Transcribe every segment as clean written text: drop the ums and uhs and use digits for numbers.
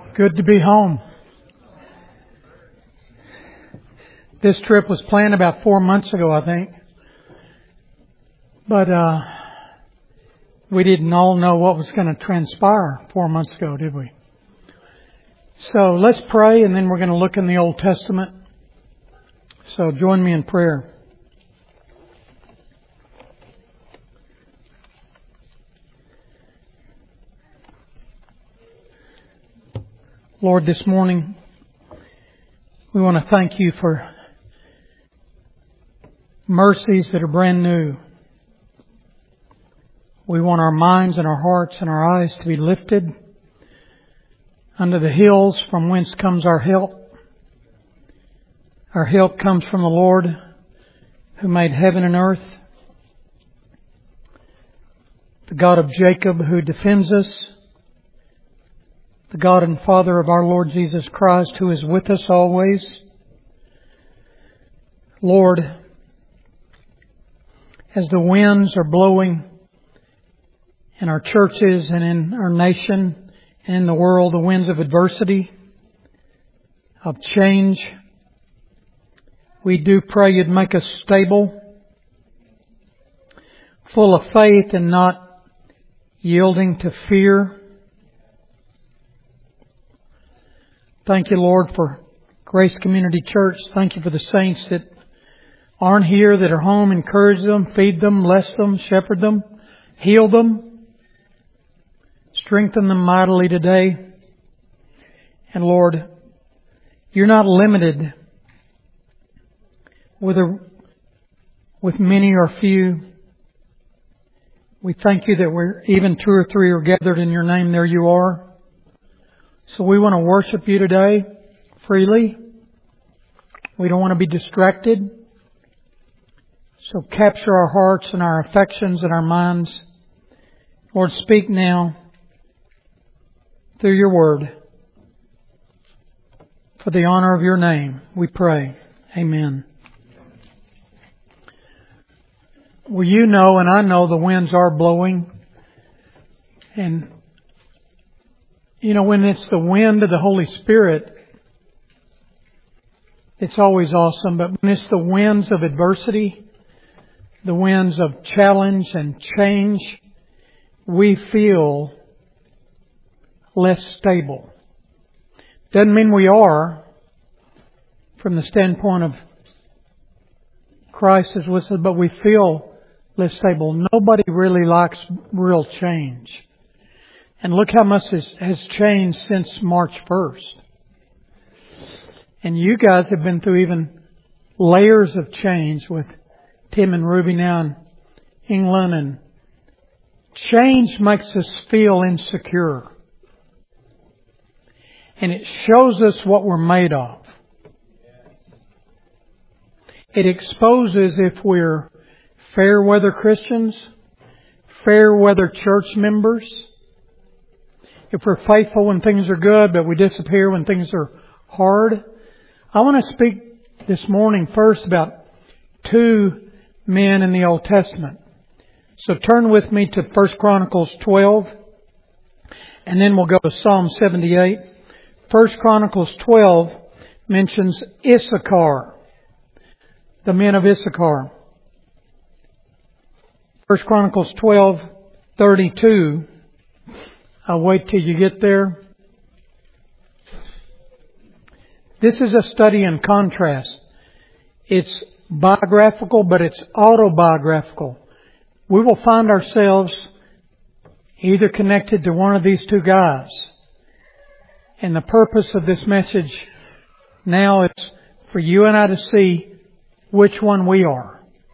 Good to be home. This trip was planned about 4 months ago, I think. But we didn't all know what was going to transpire 4 months ago, did we? So let's pray, and then we're going to look in the Old Testament. So join me in prayer. Lord, this morning we want to thank you for mercies that are brand new. We want our minds and our hearts and our eyes to be lifted unto the hills from whence comes our help. Our help comes from the Lord who made heaven and earth, the God of Jacob who defends us, the God and Father of our Lord Jesus Christ who is with us always. Lord, as the winds are blowing in our churches and in our nation and in the world, the winds of adversity, of change, we do pray you'd make us stable, full of faith and not yielding to fear. Thank you, Lord, for Grace Community Church. Thank you for the saints that aren't here, that are home. Encourage them, feed them, bless them, shepherd them, heal them, strengthen them mightily today. And Lord, you're not limited with many or few. We thank you that we're even 2 or 3 are gathered in your name, there you are. So we want to worship you today freely. We don't want to be distracted. So capture our hearts and our affections and our minds. Lord, speak now through your word. For the honor of your name, we pray. Amen. Well, you know and I know the winds are blowing. And you know, when it's the wind of the Holy Spirit, it's always awesome. But when it's the winds of adversity, the winds of challenge and change, we feel less stable. Doesn't mean we are, from the standpoint of Christ is with us, but we feel less stable. Nobody really likes real change. And look how much has changed since March 1st. And you guys have been through even layers of change with Tim and Ruby now in England. And change makes us feel insecure. And it shows us what we're made of. It exposes if we're fair weather Christians, fair weather church members, if we're faithful when things are good, but we disappear when things are hard. I want to speak this morning first about 2 men in the Old Testament. So turn with me to 1 Chronicles 12, and then we'll go to Psalm 78. 1 Chronicles 12 mentions Issachar, the men of Issachar. 1 Chronicles 12:32. I'll wait till you get there. This is a study in contrast. It's biographical, but it's autobiographical. We will find ourselves either connected to one of these 2 guys. And the purpose of this message now is for you and I to see which one we are.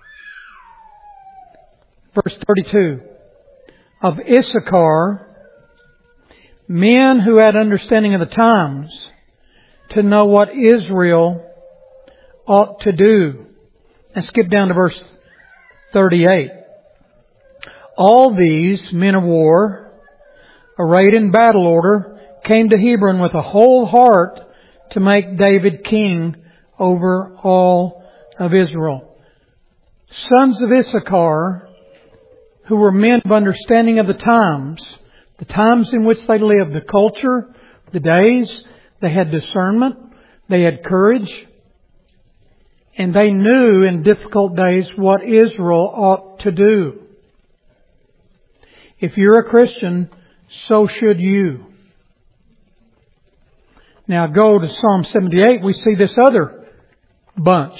Verse 32. Of Issachar, men who had understanding of the times to know what Israel ought to do. And skip down to verse 38. All these men of war, arrayed in battle order, came to Hebron with a whole heart to make David king over all of Israel. Sons of Issachar, who were men of understanding of the times in which they lived, the culture the days, they had discernment, they had courage, and they knew in difficult days what Israel ought to do. If you're a Christian, so should you. Now go to Psalm 78, we see this other bunch.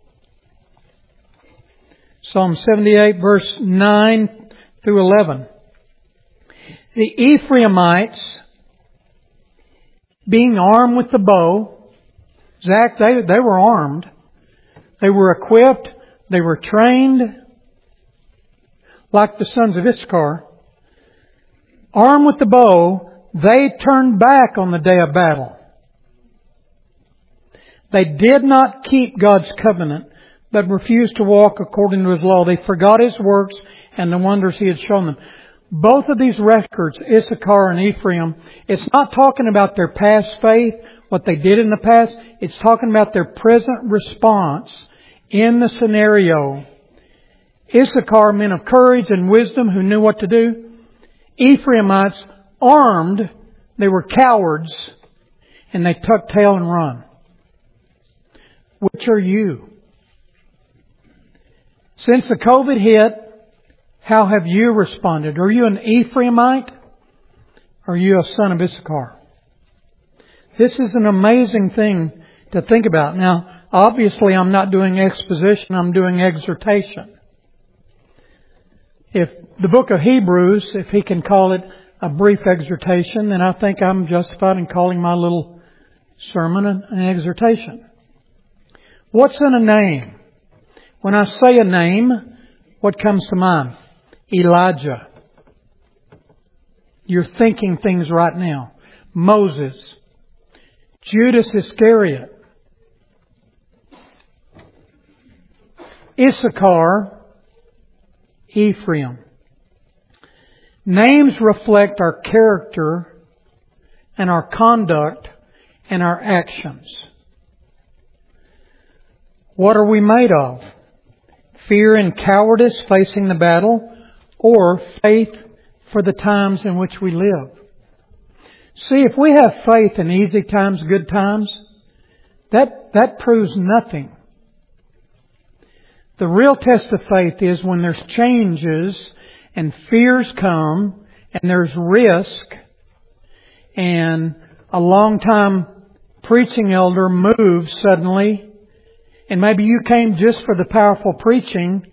Psalm 78 verse 9 through 11. The Ephraimites, being armed with the bow, Zach, they were armed. They were equipped. They were trained like the sons of Issachar. Armed with the bow, they turned back on the day of battle. They did not keep God's covenant, but refused to walk according to His law. They forgot His works and the wonders He had shown them. Both of these records, Issachar and Ephraim, it's not talking about their past faith, what they did in the past. It's talking about their present response in the scenario. Issachar, men of courage and wisdom who knew what to do. Ephraimites, armed, they were cowards, and they tuck tail and run. Which are you? Since the COVID hit, how have you responded? Are you an Ephraimite? Or are you a son of Issachar? This is an amazing thing to think about. Now, obviously I'm not doing exposition, I'm doing exhortation. If the book of Hebrews, if he can call it a brief exhortation, then I think I'm justified in calling my little sermon an exhortation. What's in a name? When I say a name, what comes to mind? Elijah. You're thinking things right now. Moses. Judas Iscariot. Issachar. Ephraim. Names reflect our character and our conduct and our actions. What are we made of? Fear and cowardice facing the battle, or faith for the times in which we live? See, if we have faith in easy times, good times, that proves nothing. The real test of faith is when there's changes and fears come and there's risk and a long-time preaching elder moves suddenly and maybe you came just for the powerful preaching.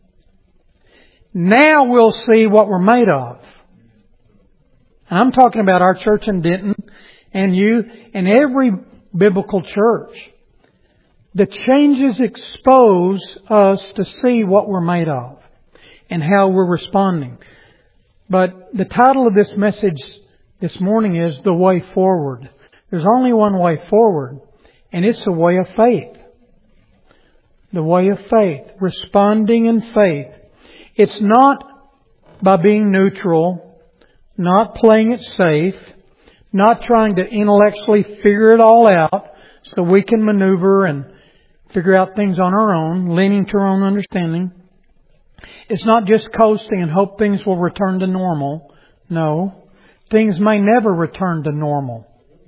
Now we'll see what we're made of. I'm talking about our church in Denton and you and every biblical church. The changes expose us to see what we're made of and how we're responding. But the title of this message this morning is The Way Forward. There's only one way forward, and it's the way of faith. The way of faith. Responding in faith. It's not by being neutral, not playing it safe, not trying to intellectually figure it all out so we can maneuver and figure out things on our own, leaning to our own understanding. It's not just coasting and hope things will return to normal. No, things may never return to normal.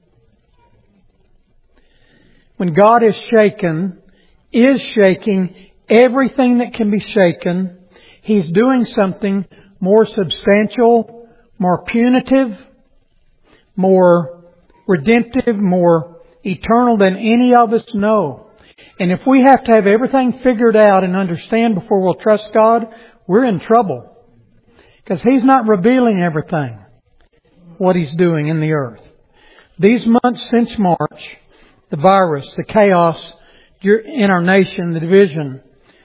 When God is shaking everything that can be shaken, He's doing something more substantial, more punitive, more redemptive, more eternal than any of us know. And if we have to have everything figured out and understand before we'll trust God, we're in trouble. Because He's not revealing everything, what He's doing in the earth. These months since March, the virus, the chaos in our nation, the division,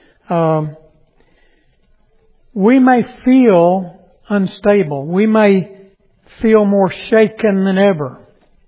we may feel unstable. We may feel more shaken than ever.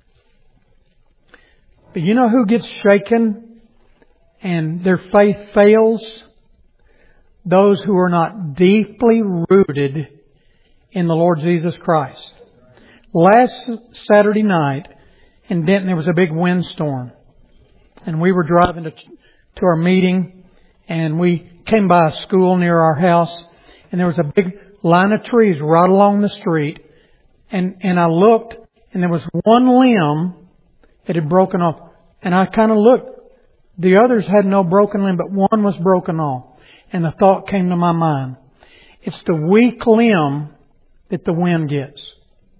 But you know who gets shaken and their faith fails? Those who are not deeply rooted in the Lord Jesus Christ. Last Saturday night in Denton there was a big windstorm. And we were driving to our meeting and we came by a school near our house and there was a big line of trees right along the street. And I looked And there was one limb that had broken off. And I kind of looked. The others had no broken limb, but one was broken off. And the thought came to my mind. It's the weak limb that the wind gets.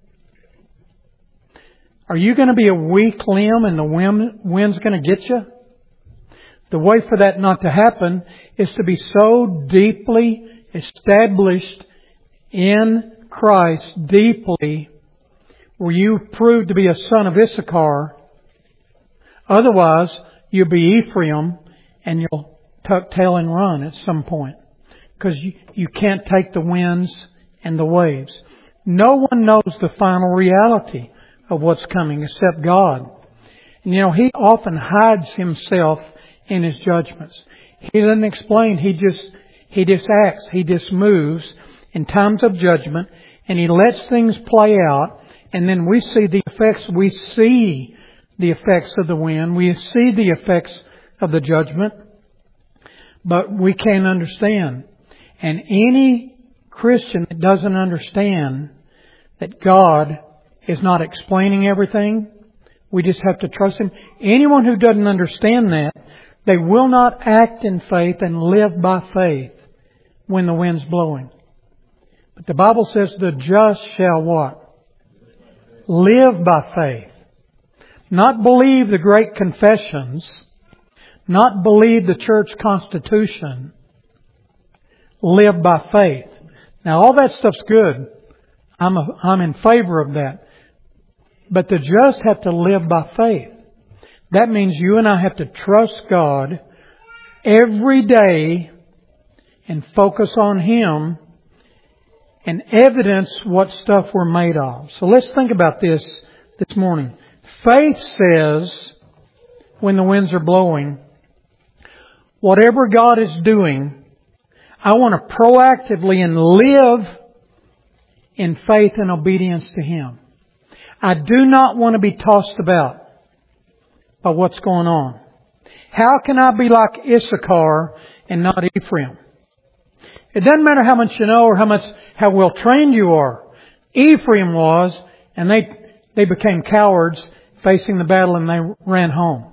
Are you going to be a weak limb and the wind's going to get you? The way for that not to happen is to be so deeply established in Christ, deeply, where you prove to be a son of Issachar. Otherwise, you'll be Ephraim and you'll tuck tail and run at some point. Because you can't take the winds and the waves. No one knows the final reality of what's coming except God. And He often hides Himself in His judgments. He doesn't explain. He just acts. He just moves in times of judgment, and He lets things play out, and then we see the effects. We see the effects of the wind. We see the effects of the judgment, but we can't understand. And any Christian that doesn't understand that God is not explaining everything, we just have to trust Him. Anyone who doesn't understand that, they will not act in faith and live by faith when the wind's blowing. But the Bible says the just shall what? Live by faith. Not believe the great confessions. Not believe the church constitution. Live by faith. Now all that stuff's good. I'm in favor of that. But the just have to live by faith. That means you and I have to trust God every day and focus on Him and evidence what stuff we're made of. So let's think about this morning. Faith says, when the winds are blowing, whatever God is doing, I want to proactively and live in faith and obedience to Him. I do not want to be tossed about by what's going on. How can I be like Issachar and not Ephraim? It doesn't matter how much you know or how well trained you are. Ephraim was, and they became cowards facing the battle and they ran home.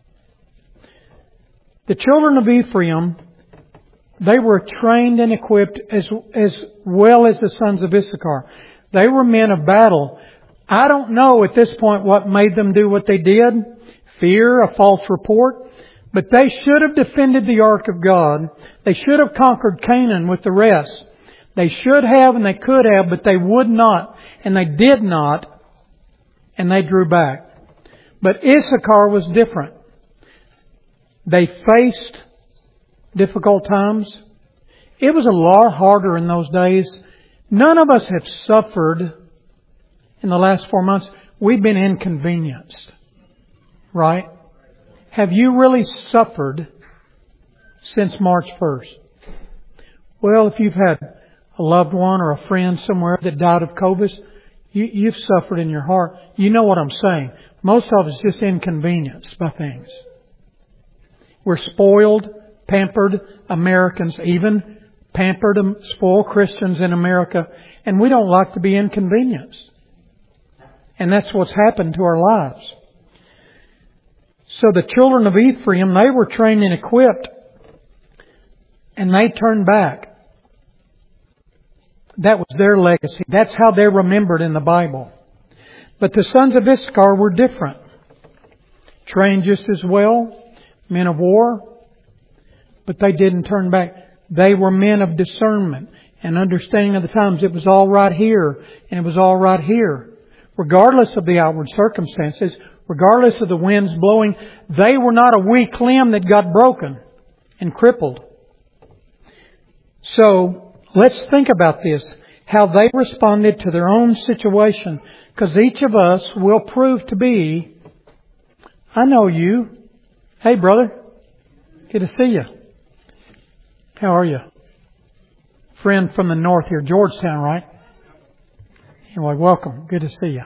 The children of Ephraim, they were trained and equipped as well as the sons of Issachar. They were men of battle. I don't know at this point what made them do what they did. Fear, a false report. But they should have defended the ark of God. They should have conquered Canaan with the rest. They should have and they could have, but they would not. And they did not. And they drew back. But Issachar was different. They faced difficult times. It was a lot harder in those days. None of us have suffered in the last 4 months. We've been inconvenienced. Right? Have you really suffered since March 1st? Well, if you've had a loved one or a friend somewhere that died of COVID, you've suffered in your heart. You know what I'm saying. Most of us just inconvenienced by things. We're spoiled, pampered Americans, even pampered, spoiled Christians in America, and we don't like to be inconvenienced. And that's what's happened to our lives. So the children of Ephraim, they were trained and equipped, and they turned back. That was their legacy. That's how they're remembered in the Bible. But the sons of Issachar were different. Trained just as well, men of war, but they didn't turn back. They were men of discernment and understanding of the times. It was all right here, and it was all right here. Regardless of the outward circumstances, regardless of the winds blowing, they were not a weak limb that got broken and crippled. So, let's think about this. How they responded to their own situation. Because each of us will prove to be, I know you. Hey brother, good to see you. How are you? Friend from the north here, Georgetown, right? Anyway, welcome. Good to see you.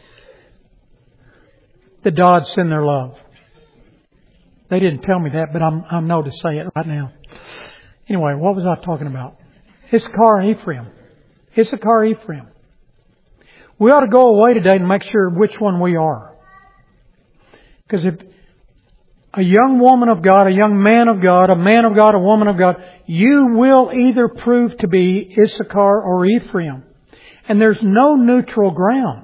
The Dodds send their love. They didn't tell me that, but I know to say it right now. Anyway, what was I talking about? Issachar and Ephraim. Issachar, Ephraim. We ought to go away today and make sure which one we are. Because if a young woman of God, a young man of God, a man of God, a woman of God, you will either prove to be Issachar or Ephraim. And there's no neutral ground.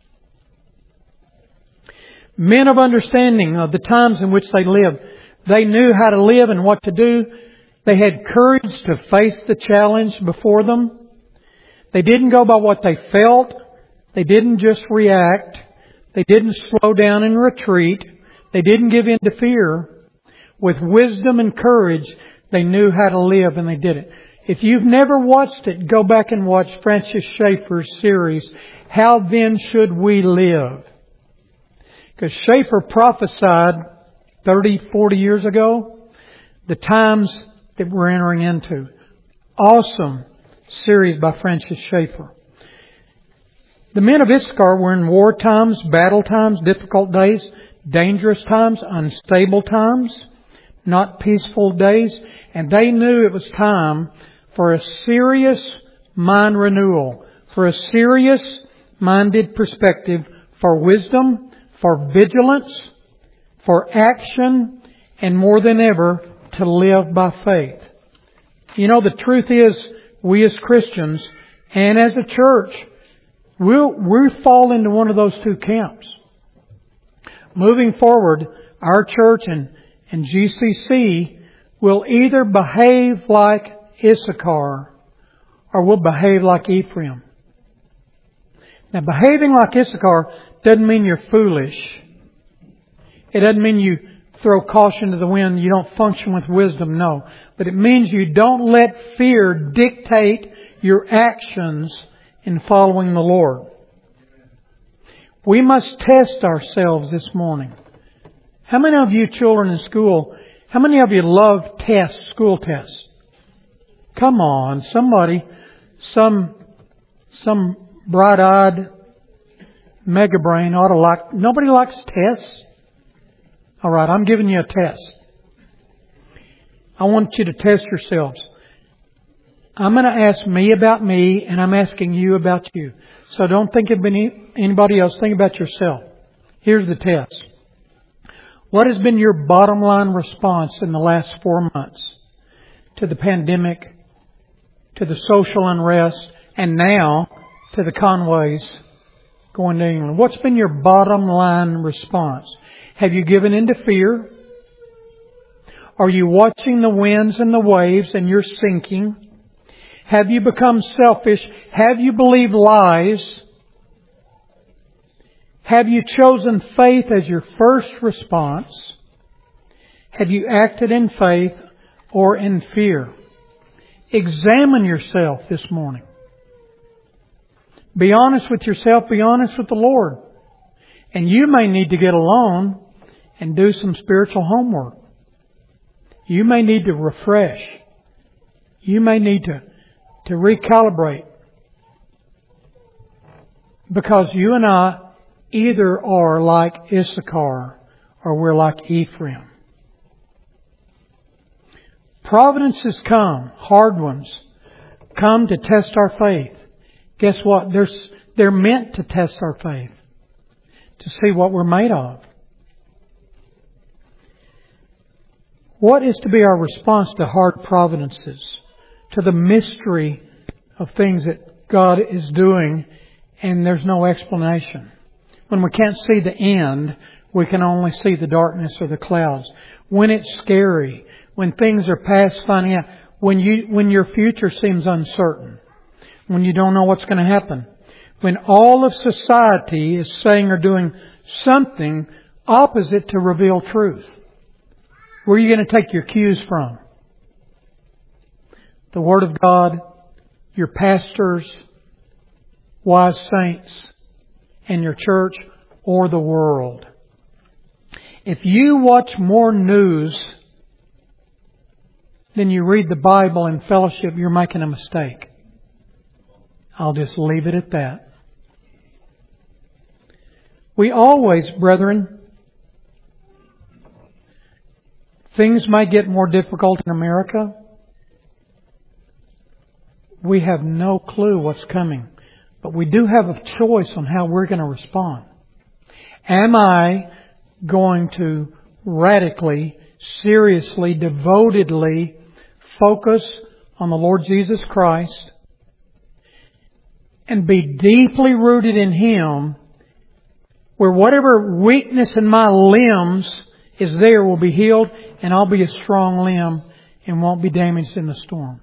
Men of understanding of the times in which they lived. They knew how to live and what to do. They had courage to face the challenge before them. They didn't go by what they felt. They didn't just react. They didn't slow down and retreat. They didn't give in to fear. With wisdom and courage, they knew how to live, and they did it. If you've never watched it, go back and watch Francis Schaeffer's series, How Then Should We Live? Because Schaeffer prophesied 30, 40 years ago the times that we're entering into. Awesome series by Francis Schaeffer. The men of Issachar were in war times, battle times, difficult days, dangerous times, unstable times, not peaceful days. And they knew it was time for a serious mind renewal, for a serious minded perspective, for wisdom, for vigilance, for action, and more than ever, to live by faith. You know, the truth is, we as Christians and as a church, we fall into one of those two camps. Moving forward, our church and GCC will either behave like Issachar or will behave like Ephraim. Now, behaving like Issachar doesn't mean you're foolish. It doesn't mean you throw caution to the wind, you don't function with wisdom, no. But it means you don't let fear dictate your actions in following the Lord. We must test ourselves this morning. How many of you children in school, how many of you love tests, school tests? Come on, somebody, some bright-eyed mega brain ought to like, nobody likes tests. Alright, I'm giving you a test. I want you to test yourselves. I'm going to ask me about me, and I'm asking you about you. So don't think of anybody else. Think about yourself. Here's the test. What has been your bottom line response in the last 4 months to the pandemic, to the social unrest, and now to the Conways going to England? What's been your bottom line response? Have you given in to fear? Are you watching the winds and the waves and you're sinking? Have you become selfish? Have you believed lies? Have you chosen faith as your first response? Have you acted in faith or in fear? Examine yourself this morning. Be honest with yourself. Be honest with the Lord. And you may need to get alone and do some spiritual homework. You may need to refresh. You may need to recalibrate. Because you and I either are like Issachar or we're like Ephraim. Providences come, hard ones, come to test our faith. Guess what? They're meant to test our faith, to see what we're made of. What is to be our response to hard providences, to the mystery of things that God is doing and there's no explanation? When we can't see the end, we can only see the darkness or the clouds. When it's scary, when things are past finding out, when your future seems uncertain, when you don't know what's going to happen, when all of society is saying or doing something opposite to reveal truth. Where are you going to take your cues from? The Word of God, your pastors, wise saints, and your church, or the world? If you watch more news than you read the Bible in fellowship, you're making a mistake. I'll just leave it at that. We always, brethren, things may get more difficult in America. We have no clue what's coming. But we do have a choice on how we're going to respond. Am I going to radically, seriously, devotedly focus on the Lord Jesus Christ and be deeply rooted in Him, where whatever weakness in my limbs is there will be healed, and I'll be a strong limb and won't be damaged in the storm?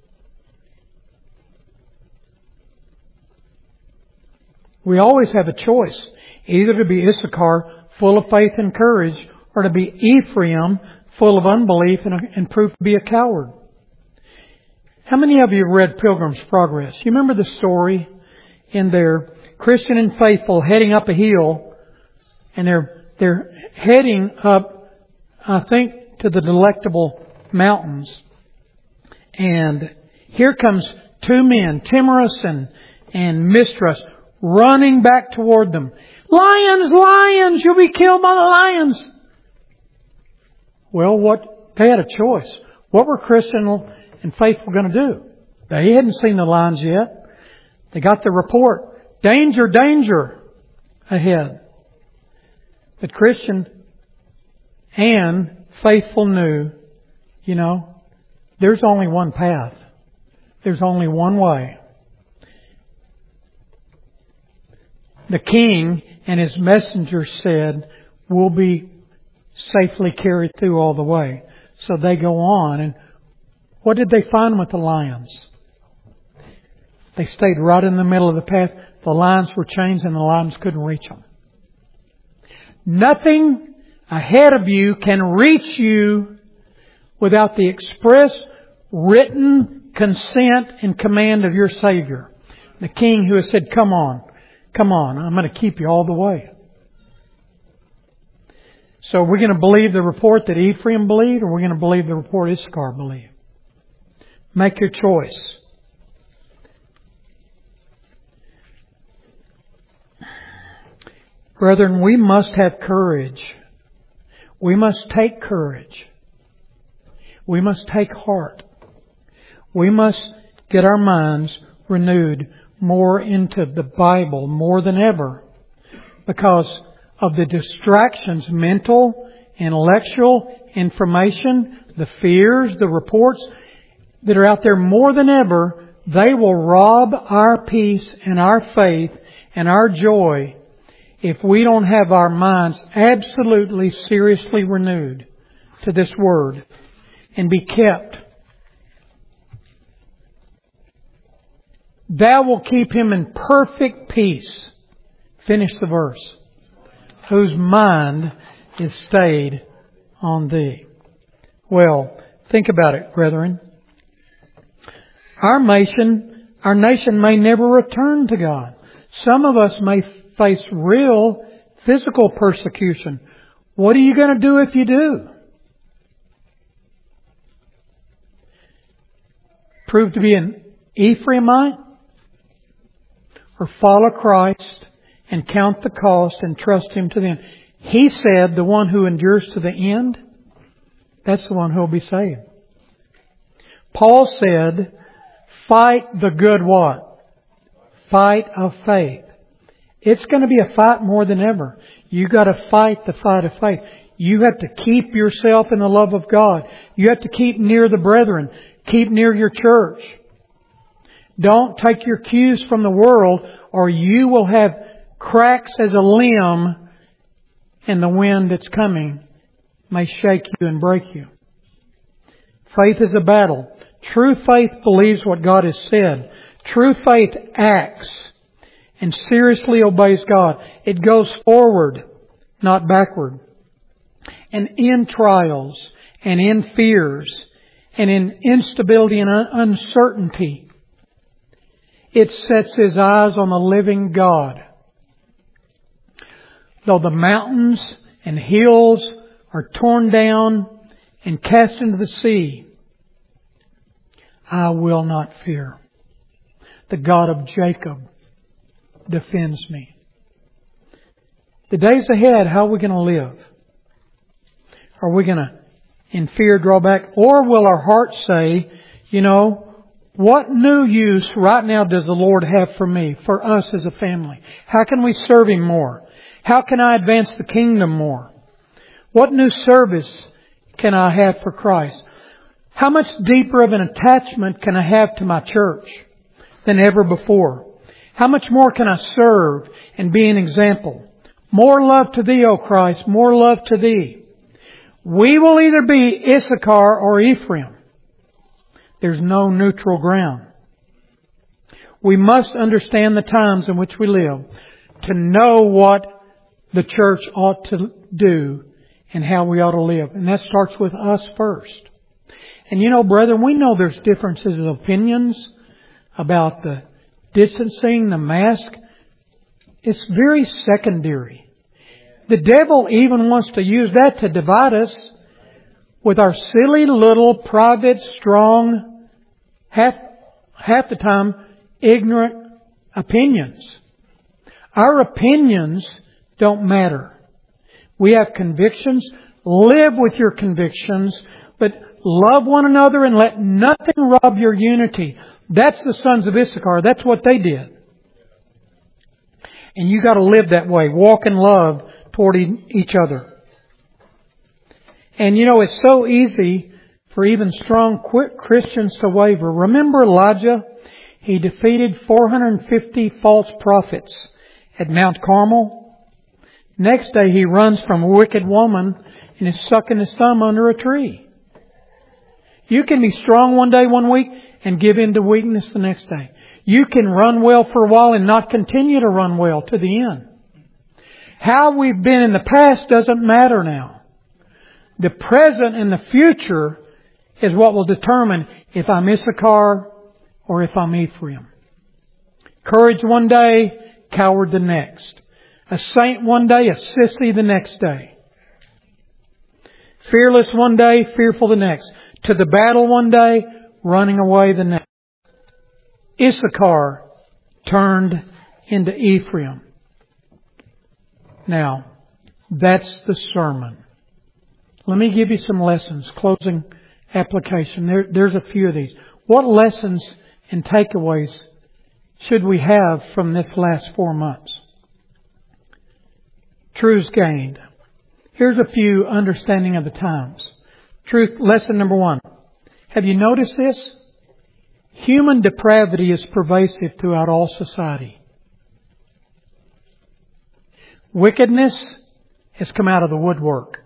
We always have a choice, either to be Issachar, full of faith and courage, or to be Ephraim, full of unbelief and prove to be a coward. How many of you have read Pilgrim's Progress? You remember the story in there, Christian and faithful heading up a hill, and they're heading up, I think, to the Delectable Mountains. And here comes two men, Timorous and Mistrust, running back toward them. Lions, lions, you'll be killed by the lions. Well, they had a choice. What were Christian and faithful going to do? They hadn't seen the lions yet. They got the report. Danger, danger ahead. But Christian and faithful knew, there's only one path. There's only one way. The king and his messengers said, we'll be safely carried through all the way. So they go on. And what did they find with the lions? They stayed right in the middle of the path. The lions were chained and the lions couldn't reach them. Nothing ahead of you can reach you without the express written consent and command of your Savior. The king who has said, come on, I'm going to keep you all the way. So we're going to believe the report that Ephraim believed, or we're going to believe the report Issachar believed. Make your choice. Brethren, we must have courage. We must take courage. We must take heart. We must get our minds renewed more into the Bible more than ever, because of the distractions, mental, intellectual, information, the fears, the reports that are out there more than ever. They will rob our peace and our faith and our joy if we don't have our minds absolutely, seriously renewed to this Word and be kept. Thou will keep him in perfect peace. Finish the verse. Whose mind is stayed on Thee. Well, think about it, brethren. Our nation may never return to God. Some of us may face real physical persecution. What are you going to do if you do? Prove to be an Ephraimite? Or follow Christ and count the cost and trust Him to the end? He said the one who endures to the end, that's the one who will be saved. Paul said, fight the good what? Fight of faith. It's going to be a fight more than ever. You got to fight the fight of faith. You have to keep yourself in the love of God. You have to keep near the brethren. Keep near your church. Don't take your cues from the world, or you will have cracks as a limb, and the wind that's coming may shake you and break you. Faith is a battle. True faith believes what God has said. True faith acts and seriously obeys God. It goes forward, not backward. And in trials and in fears and in instability and uncertainty, it sets his eyes on the living God. Though the mountains and hills are torn down and cast into the sea, I will not fear. The God of Jacob defends me. The days ahead, how are we going to live? Are we going to, in fear, draw back? Or will our hearts say, What new use right now does the Lord have for me, for us as a family? How can we serve Him more? How can I advance the kingdom more? What new service can I have for Christ? How much deeper of an attachment can I have to my church than ever before? How much more can I serve and be an example? More love to Thee, O Christ, more love to Thee. We will either be Issachar or Ephraim. There's no neutral ground. We must understand the times in which we live to know what the church ought to do and how we ought to live. And that starts with us first. And you know, brethren, we know there's differences of opinions about the distancing, the mask. It's very secondary. The devil even wants to use that to divide us with our silly little private, strong, half the time ignorant opinions. Our opinions don't matter. We have convictions. Live with your convictions, but love one another and let nothing rob your unity. That's the sons of Issachar. That's what they did. And you got to live that way. Walk in love toward each other. And you know, it's so easy for even strong Christians to waver. Remember Elijah? He defeated 450 false prophets at Mount Carmel. Next day he runs from a wicked woman and is sucking his thumb under a tree. You can be strong one day, one week, and give in to weakness the next day. You can run well for a while and not continue to run well to the end. How we've been in the past doesn't matter now. The present and the future is what will determine if I'm Issachar or if I'm Ephraim. Courage one day, coward the next. A saint one day, a sissy the next day. Fearless one day, fearful the next. To the battle one day, running away the next. Issachar turned into Ephraim. Now, that's the sermon. Let me give you some lessons. Closing application. There's a few of these. What lessons and takeaways should we have from this last 4 months? Truths gained. Here's a few understanding of the times. Truth, lesson number 1. Have you noticed this? Human depravity is pervasive throughout all society. Wickedness has come out of the woodwork.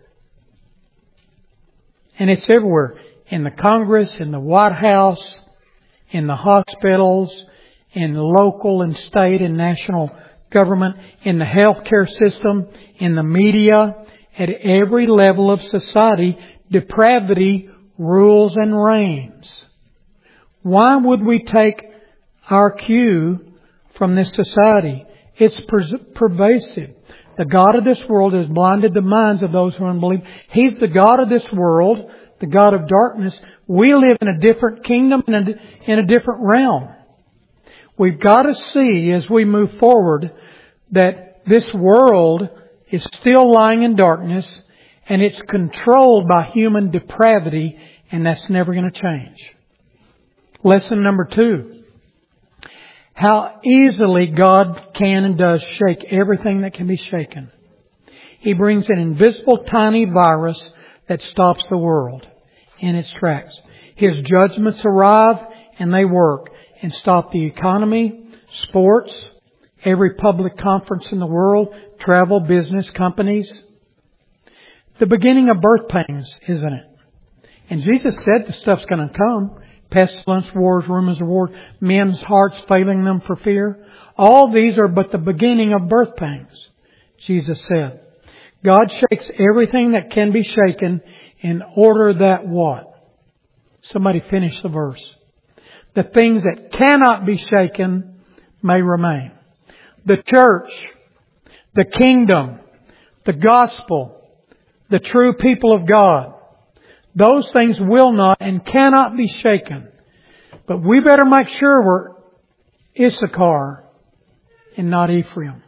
And it's everywhere. In the Congress, in the White House, in the hospitals, in local and state and national government, in the healthcare system, in the media, at every level of society, depravity rules and reigns. Why would we take our cue from this society? It's pervasive. The God of this world has blinded the minds of those who are unbelieving. He's the God of this world, the God of darkness. We live in a different kingdom and in a different realm. We've got to see as we move forward that this world is still lying in darkness and it's controlled by human depravity, and that's never going to change. Lesson number 2. How easily God can and does shake everything that can be shaken. He brings an invisible tiny virus that stops the world in its tracks. His judgments arrive and they work and stop the economy, sports, every public conference in the world, travel, business, companies. The beginning of birth pains, isn't it? And Jesus said the stuff's going to come. Pestilence, wars, rumors of wars, men's hearts failing them for fear. All these are but the beginning of birth pangs, Jesus said. God shakes everything that can be shaken in order that what? Somebody finish the verse. The things that cannot be shaken may remain. The church, the kingdom, the gospel, the true people of God. Those things will not and cannot be shaken. But we better make sure we're Issachar and not Ephraim.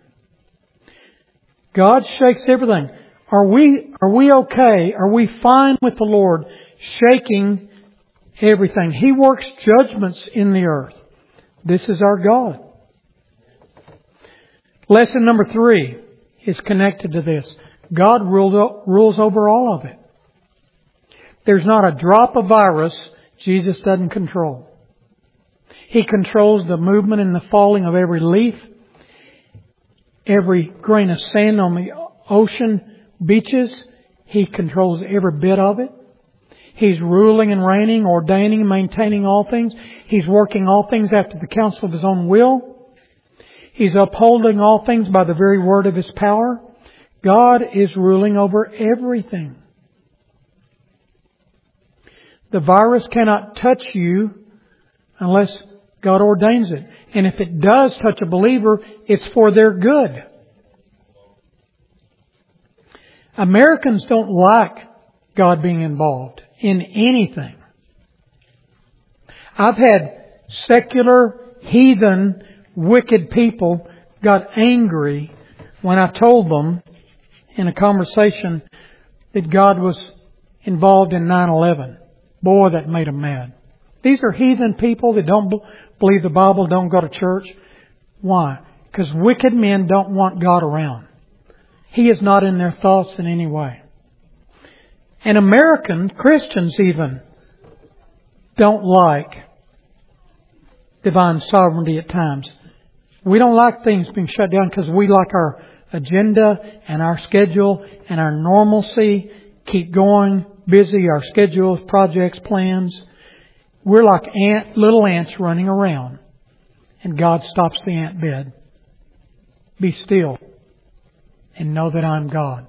God shakes everything. Are we okay? Are we fine with the Lord shaking everything. He works judgments in the earth. This is our God. Lesson number 3 is connected to this. God rules over all of it. There's not a drop of virus Jesus doesn't control. He controls the movement and the falling of every leaf, every grain of sand on the ocean beaches. He controls every bit of it. He's ruling and reigning, ordaining and maintaining all things. He's working all things after the counsel of His own will. He's upholding all things by the very word of His power. God is ruling over everything. The virus cannot touch you unless God ordains it. And if it does touch a believer, it's for their good. Americans don't like God being involved in anything. I've had secular, heathen, wicked people got angry when I told them in a conversation that God was involved in 9/11. Boy, that made them mad. These are heathen people that don't believe the Bible, don't go to church. Why? Because wicked men don't want God around. He is not in their thoughts in any way. And American Christians even don't like divine sovereignty at times. We don't like things being shut down because we like our agenda and our schedule and our normalcy. Keep going, busy, our schedules, projects, plans. We're like little ants running around. And God stops the ant bed. Be still and know that I'm God.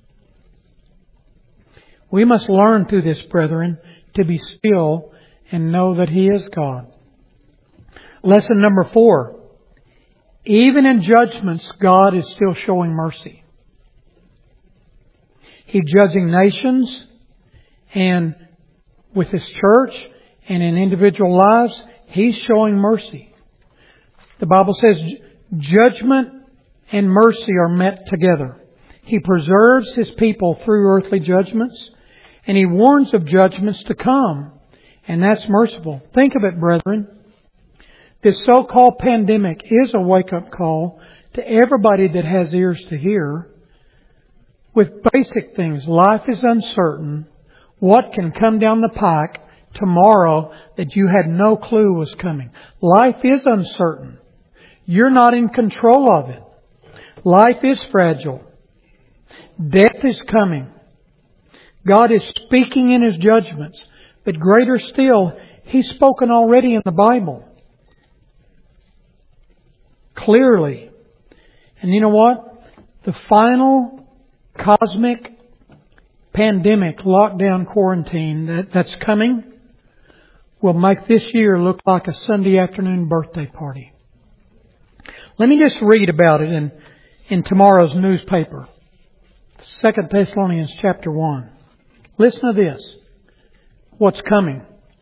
We must learn through this, brethren, to be still and know that He is God. Lesson number 4. Even in judgments, God is still showing mercy. He's judging nations and with His church and in individual lives, He's showing mercy. The Bible says judgment and mercy are met together. He preserves His people through earthly judgments, and He warns of judgments to come, and that's merciful. Think of it, brethren. This so-called pandemic is a wake-up call to everybody that has ears to hear with basic things. Life is uncertain. What can come down the pike tomorrow that you had no clue was coming? Life is uncertain. You're not in control of it. Life is fragile. Death is coming. God is speaking in His judgments. But greater still, He's spoken already in the Bible. Clearly. And you know what? The final cosmic pandemic, lockdown, quarantine that's coming will make this year look like a Sunday afternoon birthday party. Let me just read about it in tomorrow's newspaper. 2 Thessalonians chapter 1. Listen to this. What's coming.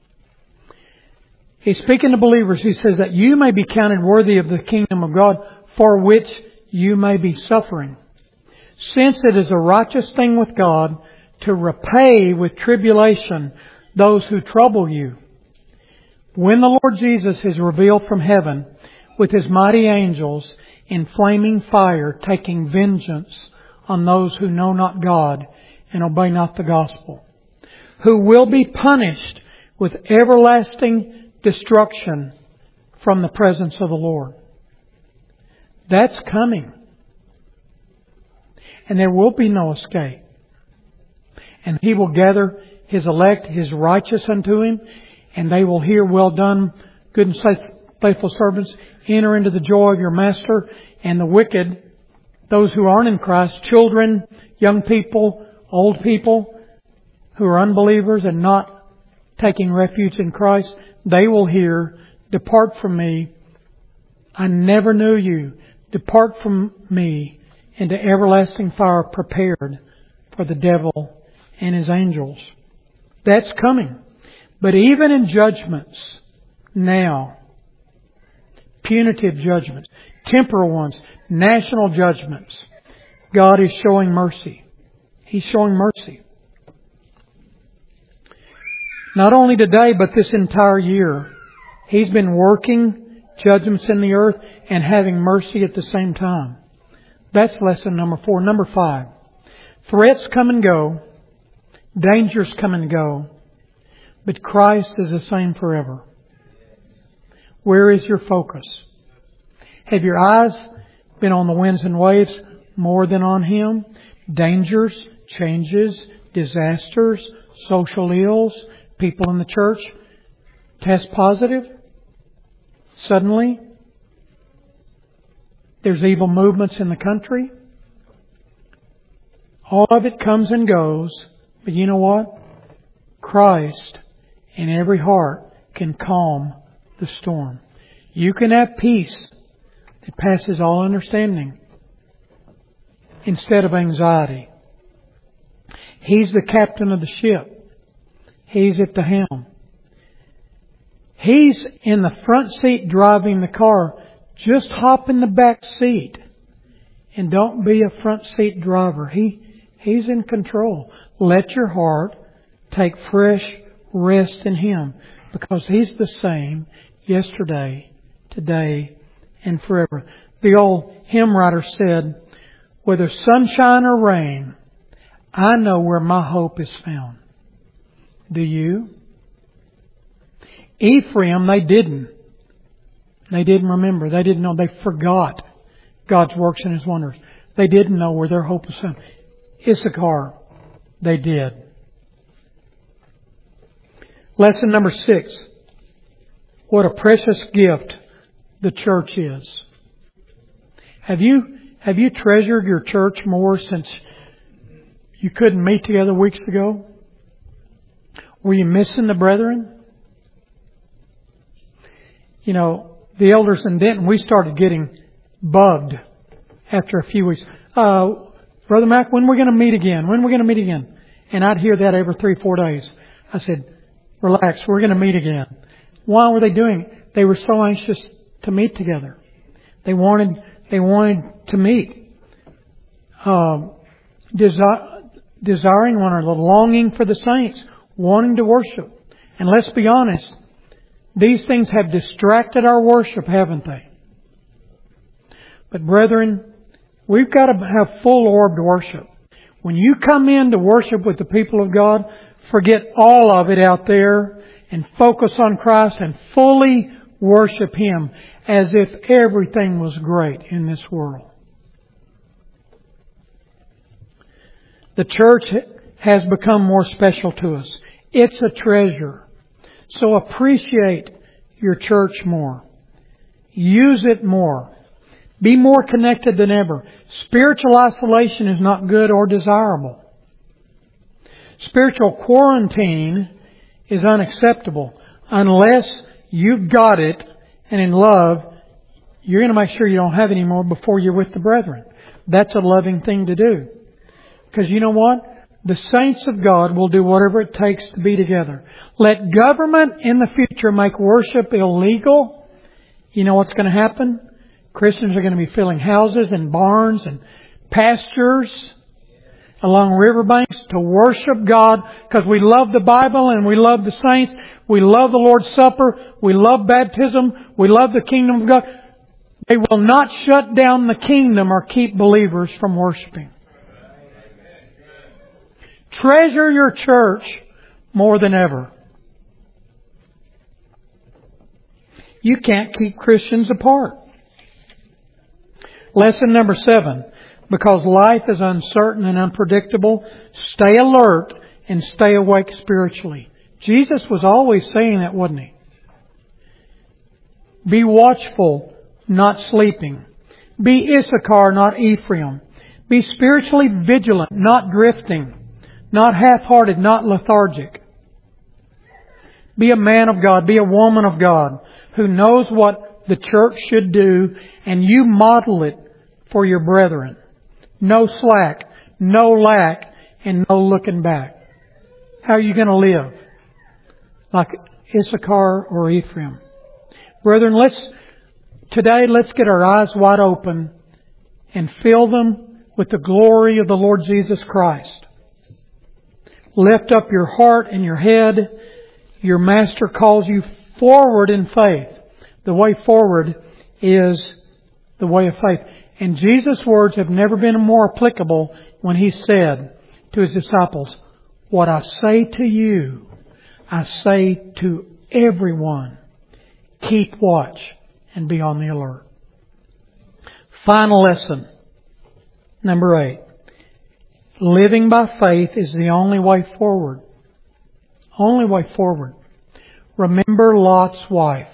He's speaking to believers. He says that you may be counted worthy of the kingdom of God, for which you may be suffering. Since it is a righteous thing with God to repay with tribulation those who trouble you, when the Lord Jesus is revealed from heaven with His mighty angels in flaming fire, taking vengeance on those who know not God and obey not the gospel, who will be punished with everlasting destruction from the presence of the Lord. That's coming. And there will be no escape. And He will gather His elect, His righteous unto Him, and they will hear, well done, good and faithful servants, enter into the joy of your master. And the wicked, those who aren't in Christ, children, young people, old people who are unbelievers and not taking refuge in Christ, they will hear, depart from me, I never knew you. Depart from me into everlasting fire prepared for the devil and his angels. That's coming. But even in judgments now, punitive judgments, temporal ones, national judgments, God is showing mercy. He's showing mercy. Not only today, but this entire year. He's been working judgments in the earth and having mercy at the same time. That's lesson number 4. Number 5. Threats come and go. Dangers come and go. But Christ is the same forever. Where is your focus? Have your eyes been on the winds and waves more than on Him? Dangers, changes, disasters, social ills, people in the church test positive. Suddenly, there's evil movements in the country. All of it comes and goes. But you know what? Christ in every heart can calm the storm. You can have peace that passes all understanding instead of anxiety. He's the captain of the ship. He's at the helm. He's in the front seat driving the car. Just hop in the back seat and don't be a front seat driver. He's in control. Let your heart take fresh rest in Him, because He's the same yesterday, today, and forever. The old hymn writer said, whether sunshine or rain, I know where my hope is found. Do you? Ephraim, they didn't. They didn't remember. They didn't know. They forgot God's works and His wonders. They didn't know where their hope was found. Issachar, they did. Lesson number 6. What a precious gift the church is. Have you treasured your church more since you couldn't meet together weeks ago? Were you missing the brethren? You know, the elders in Denton, we started getting bugged after a few weeks. Brother Mac, when are we going to meet again? When are we going to meet again? And I'd hear that every 3-4 days. I said, relax, we're going to meet again. Why were they doing it? They were so anxious to meet together. They wanted to meet. Desiring one another, longing for the saints, wanting to worship. And let's be honest, these things have distracted our worship, haven't they? But brethren, we've got to have full-orbed worship. When you come in to worship with the people of God, forget all of it out there and focus on Christ and fully worship Him as if everything was great in this world. The church has become more special to us. It's a treasure. So appreciate your church more. Use it more. Be more connected than ever. Spiritual isolation is not good or desirable. Spiritual quarantine is unacceptable unless you've got it and in love, you're going to make sure you don't have any more before you're with the brethren. That's a loving thing to do. Because you know what? The saints of God will do whatever it takes to be together. Let government in the future make worship illegal. You know what's going to happen? Christians are going to be filling houses and barns and pastures along riverbanks to worship God, because we love the Bible and we love the saints. We love the Lord's Supper. We love baptism. We love the kingdom of God. They will not shut down the kingdom or keep believers from worshiping. Treasure your church more than ever. You can't keep Christians apart. Lesson number 7. Because life is uncertain and unpredictable, stay alert and stay awake spiritually. Jesus was always saying that, wasn't He? Be watchful, not sleeping. Be Issachar, not Ephraim. Be spiritually vigilant, not drifting. Not half-hearted, not lethargic. Be a man of God. Be a woman of God who knows what the church should do, and you model it for your brethren. No slack, no lack, and no looking back. How are you going to live? Like Issachar or Ephraim? Brethren, today let's get our eyes wide open and fill them with the glory of the Lord Jesus Christ. Lift up your heart and your head Your Master calls you forward in faith. The way forward is the way of faith. And Jesus' words have never been more applicable when He said to His disciples, "What I say to you, I say to everyone. Keep watch and be on the alert." Final lesson. Number 8. Living by faith is the only way forward. Only way forward. Remember Lot's wife.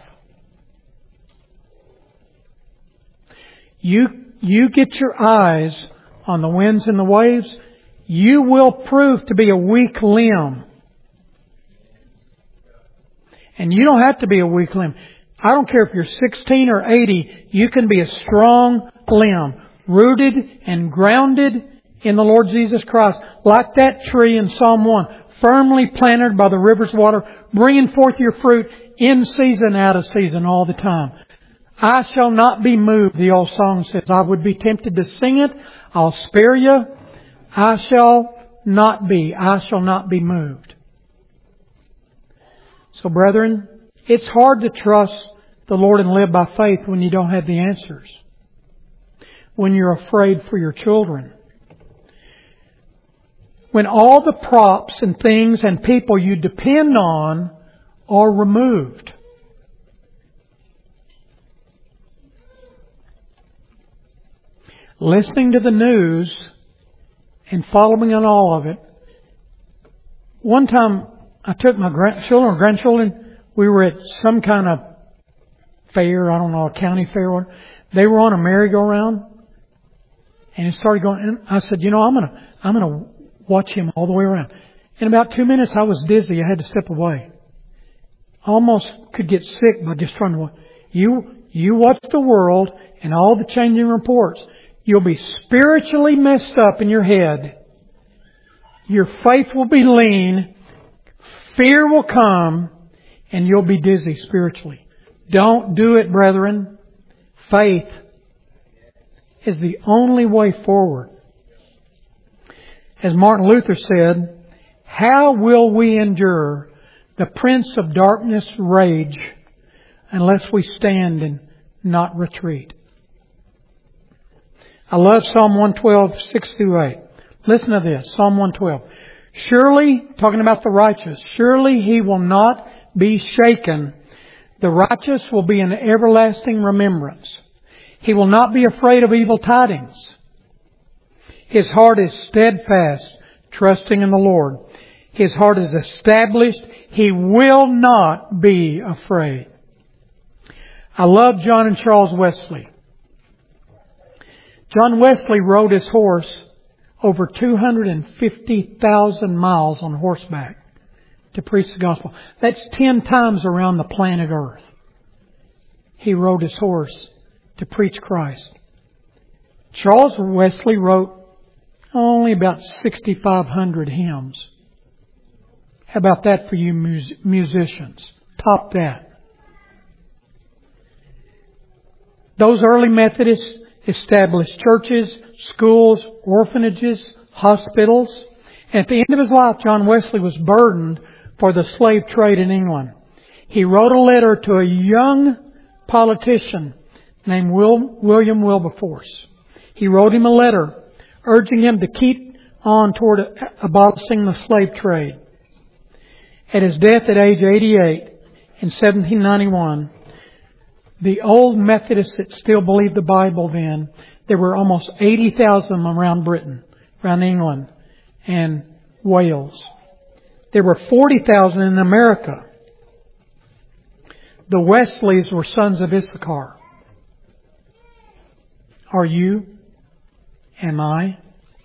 You get your eyes on the winds and the waves, you will prove to be a weak limb. And you don't have to be a weak limb. I don't care if you're 16 or 80, you can be a strong limb, rooted and grounded in the Lord Jesus Christ, like that tree in Psalm 1, firmly planted by the rivers of water, bringing forth your fruit in season, out of season, all the time. I shall not be moved, the old song says. I would be tempted to sing it. I'll spare you. I shall not be moved. So brethren, it's hard to trust the Lord and live by faith when you don't have the answers. When you're afraid for your children. When all the props and things and people you depend on are removed. Listening to the news and following on all of it. One time I took my grandchildren. We were at some kind of fair, I don't know, a county fair. They were on a merry-go-round, and it started going. And I said, I'm gonna watch him all the way around. In about 2 minutes, I was dizzy. I had to step away. Almost could get sick by just trying to watch. You watch the world and all the changing reports. You'll be spiritually messed up in your head. Your faith will be lean. Fear will come. And you'll be dizzy spiritually. Don't do it, brethren. Faith is the only way forward. As Martin Luther said, how will we endure the prince of darkness' rage unless we stand and not retreat? I love Psalm 112, 6-8. Listen to this, Psalm 112. Surely, talking about the righteous, surely he will not be shaken. The righteous will be in everlasting remembrance. He will not be afraid of evil tidings. His heart is steadfast, trusting in the Lord. His heart is established. He will not be afraid. I love John and Charles Wesley. John Wesley rode his horse over 250,000 miles on horseback to preach the gospel. That's 10 times around the planet Earth. He rode his horse to preach Christ. Charles Wesley wrote only about 6,500 hymns. How about that for you musicians? Top that. Those early Methodists established churches, schools, orphanages, hospitals. And at the end of his life, John Wesley was burdened for the slave trade in England. He wrote a letter to a young politician named William Wilberforce. He wrote him a letter urging him to keep on toward abolishing the slave trade. At his death at age 88 in 1791, the old Methodists that still believed the Bible then, there were almost 80,000 around Britain, around England and Wales. There were 40,000 in America. The Wesleys were sons of Issachar. Are you? Am I?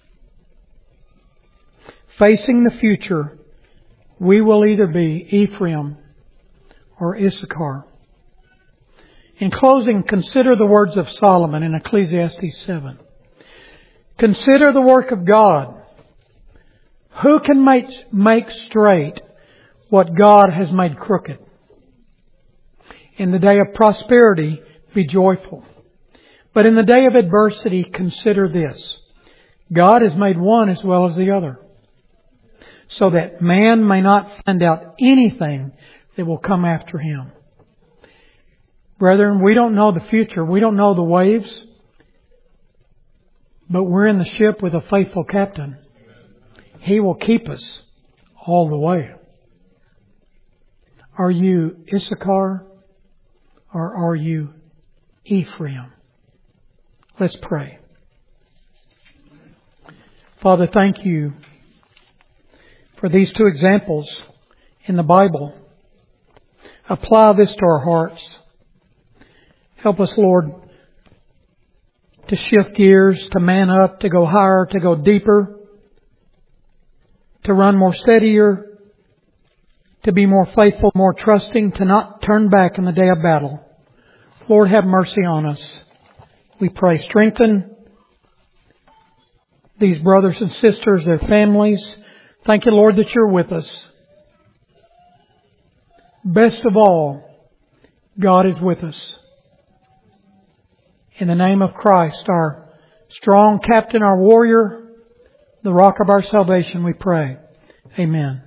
Facing the future, we will either be Ephraim or Issachar. In closing, consider the words of Solomon in Ecclesiastes 7. Consider the work of God. Who can make straight what God has made crooked? In the day of prosperity, be joyful. But in the day of adversity, consider this. God has made one as well as the other, so that man may not find out anything that will come after him. Brethren, we don't know the future. We don't know the waves. But we're in the ship with a faithful captain. He will keep us all the way. Are you Issachar or are you Ephraim? Let's pray. Father, thank you for these two examples in the Bible. Apply this to our hearts. Help us, Lord, to shift gears, to man up, to go higher, to go deeper, to run more steadier, to be more faithful, more trusting, to not turn back in the day of battle. Lord, have mercy on us. We pray, strengthen these brothers and sisters, their families. Thank you, Lord, that you're with us. Best of all, God is with us. In the name of Christ, our strong captain, our warrior, the rock of our salvation, we pray. Amen.